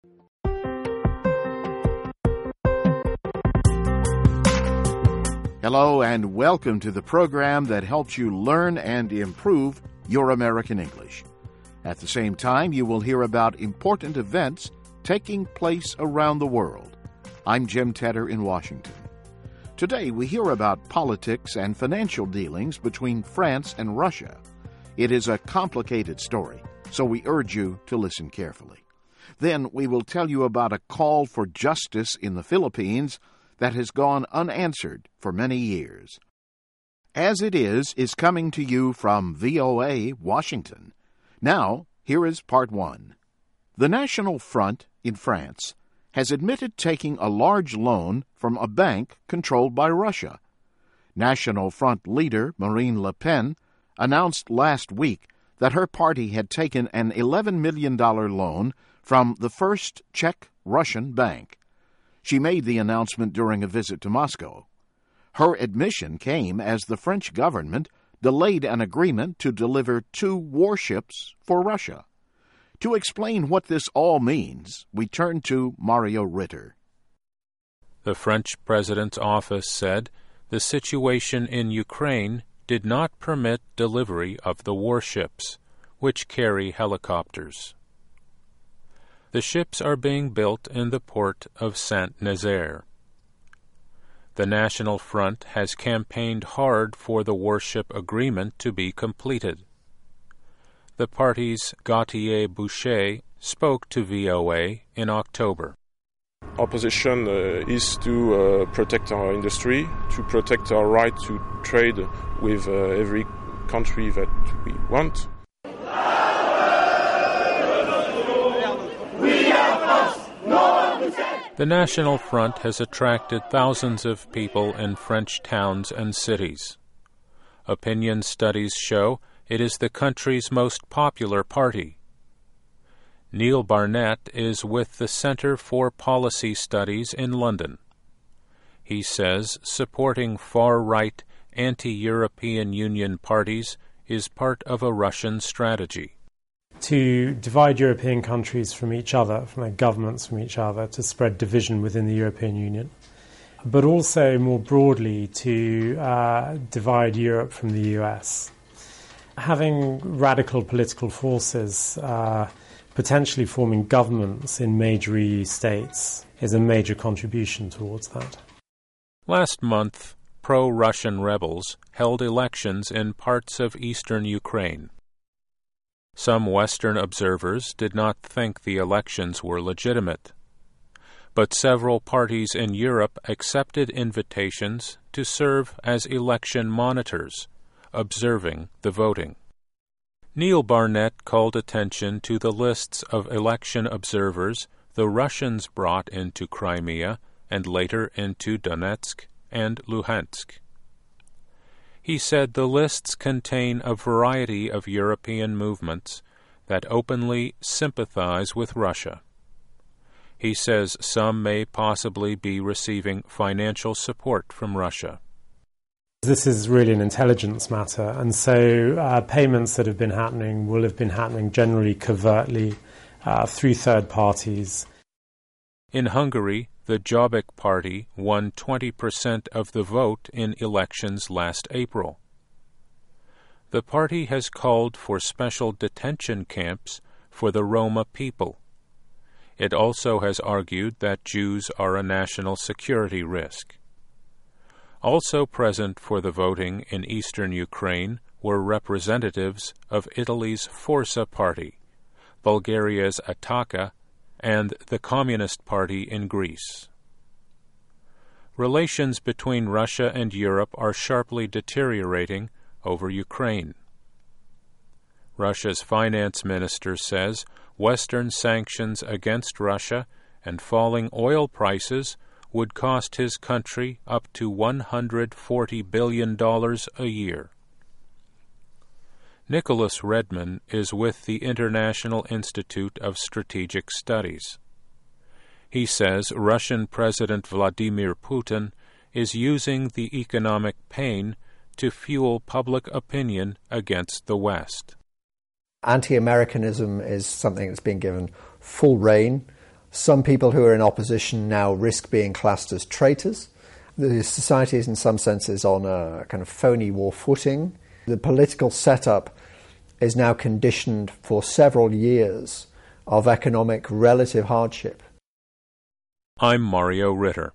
Hello and welcome to the program that helps you learn and improve your American English. At the same time, you will hear about important events taking place around the world. I'm Jim Tedder in Washington. Today we hear about politics and financial dealings between France and Russia. It is a complicated story, so we urge you to listen carefully. Then we will tell you about a call for justice in the Philippines that has gone unanswered for many years. As It Is coming to you from VOA Washington. Now, here is part one. The National Front in France has admitted taking a large loan from a bank controlled by Russia. National Front leader Marine Le Pen announced last week that her party had taken an $11 million loan from the First Czech Russian Bank. She made the announcement during a visit to Moscow. Her admission came as the French government delayed an agreement to deliver 2 warships for Russia. To explain what this all means, we turn to Mario Ritter. The French president's office said the situation in Ukraine did not permit delivery of the warships, which carry helicopters. The ships are being built in the port of Saint-Nazaire. The National Front has campaigned hard for the warship agreement to be completed. The party's Gauthier Boucher spoke to VOA in October. Our position is to protect our industry, to protect our right to trade with every country that we want. The National Front has attracted thousands of people in French towns and cities. Opinion studies show it is the country's most popular party. Neil Barnett is with the Centre for Policy Studies in London. He says supporting far-right, anti-European Union parties is part of a Russian strategy. To divide European countries from each other, from their governments from each other, to spread division within the European Union, but also more broadly to divide Europe from the US. Having radical political forces potentially forming governments in major EU states is a major contribution towards that. Last month, pro-Russian rebels held elections in parts of eastern Ukraine. Some Western observers did not think the elections were legitimate, but several parties in Europe accepted invitations to serve as election monitors, observing the voting. Neil Barnett called attention to the lists of election observers the Russians brought into Crimea and later into Donetsk and Luhansk. He said the lists contain a variety of European movements that openly sympathize with Russia. He says some may possibly be receiving financial support from Russia. This is really an intelligence matter, and so payments that have been happening will have been happening generally covertly through third parties. In Hungary, the Jobbik Party won 20% of the vote in elections last April. The party has called for special detention camps for the Roma people. It also has argued that Jews are a national security risk. Also present for the voting in eastern Ukraine were representatives of Italy's Forza Party, Bulgaria's Ataka, and the Communist Party in Greece. Relations between Russia and Europe are sharply deteriorating over Ukraine. Russia's finance minister says Western sanctions against Russia and falling oil prices would cost his country up to $140 billion a year. Nicholas Redman is with the International Institute of Strategic Studies. He says Russian President Vladimir Putin is using the economic pain to fuel public opinion against the West. Anti-Americanism is something that's been given full rein Some people who are in opposition now risk being classed as traitors. The society is in some senses on a kind of phony war footing. The political setup is now conditioned for several years of economic relative hardship. I'm Mario Ritter.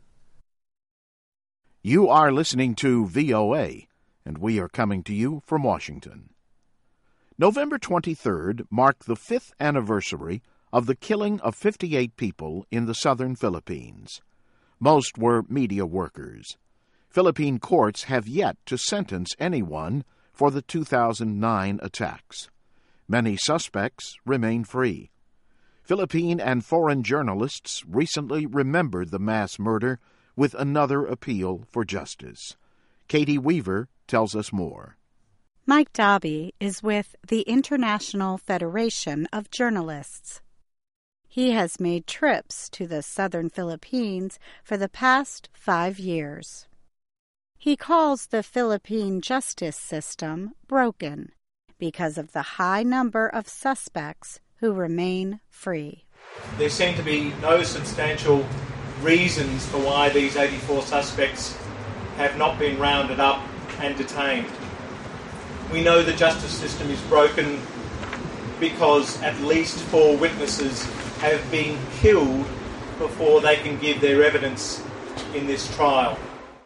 You are listening to VOA, and we are coming to you from Washington. November 23rd marked the 5th anniversary of the killing of 58 people in the southern Philippines. Most were media workers. Philippine courts have yet to sentence anyone for the 2009 attacks. Many suspects remain free. Philippine and foreign journalists recently remembered the mass murder with another appeal for justice. Katie Weaver tells us more. Mike Dobby is with the International Federation of Journalists. He has made trips to the southern Philippines for the past 5 years. He calls the Philippine justice system broken because of the high number of suspects who remain free. There seem to be no substantial reasons for why these 84 suspects have not been rounded up and detained. We know the justice system is broken because at least 4 witnesses have been killed before they can give their evidence in this trial.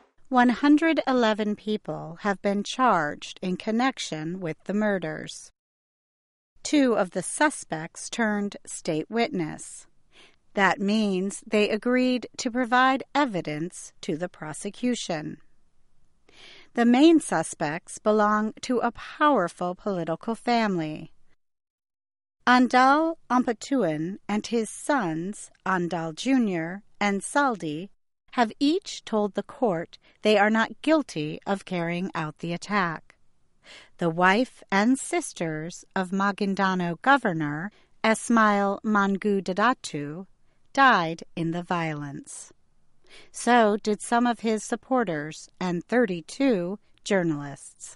111 people have been charged in connection with the murders. 2 of the suspects turned state witness. That means they agreed to provide evidence to the prosecution. The main suspects belong to a powerful political family. Andal Ampatuan and his sons, Andal Jr. and Saldi, have each told the court they are not guilty of carrying out the attack. The wife and sisters of Maguindanao Governor Esmail Mangu Dadatu died in the violence. So did some of his supporters and 32 journalists.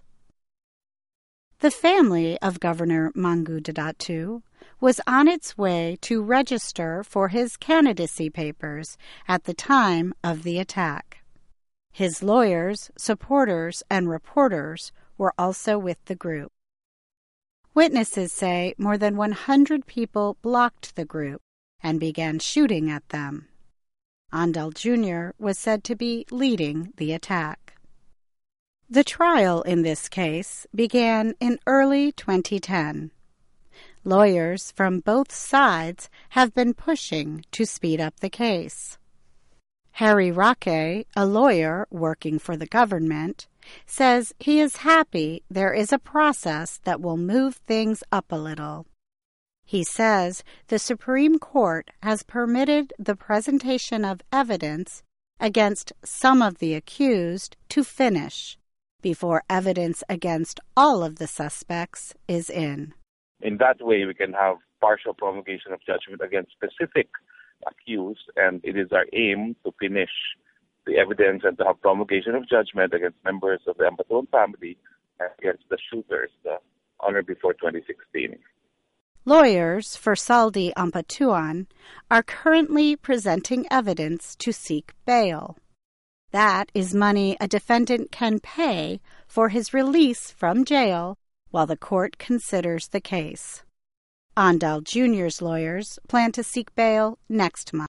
The family of Governor Mangu Dadatu was on its way to register for his candidacy papers at the time of the attack. His lawyers, supporters, and reporters were also with the group. Witnesses say more than 100 people blocked the group and began shooting at them. Andal Jr. was said to be leading the attack. The trial in this case began in early 2010. Lawyers from both sides have been pushing to speed up the case. Harry Roque, a lawyer working for the government, says he is happy there is a process that will move things up a little. He says the Supreme Court has permitted the presentation of evidence against some of the accused to finish before evidence against all of the suspects is in. In that way, we can have partial promulgation of judgment against specific accused, and it is our aim to finish the evidence and to have promulgation of judgment against members of the Ampatuan family and against the shooters on or before 2016. Lawyers for Saldi Ampatuan are currently presenting evidence to seek bail. That is money a defendant can pay for his release from jail while the court considers the case. Andal Jr.'s lawyers plan to seek bail next month.